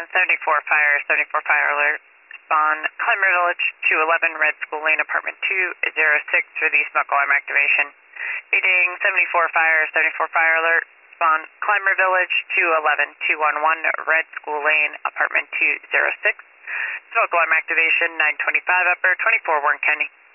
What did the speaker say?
74 fire, 74 fire alert. Spawn, Clymer Village, 211 Red School Lane, apartment 206 for the smoke alarm activation. Reading 74 fire, 74 fire alert. Spawn, Clymer Village, 211 211 Red School Lane, apartment 206. Smoke alarm activation, 925 upper, 24 Warren County.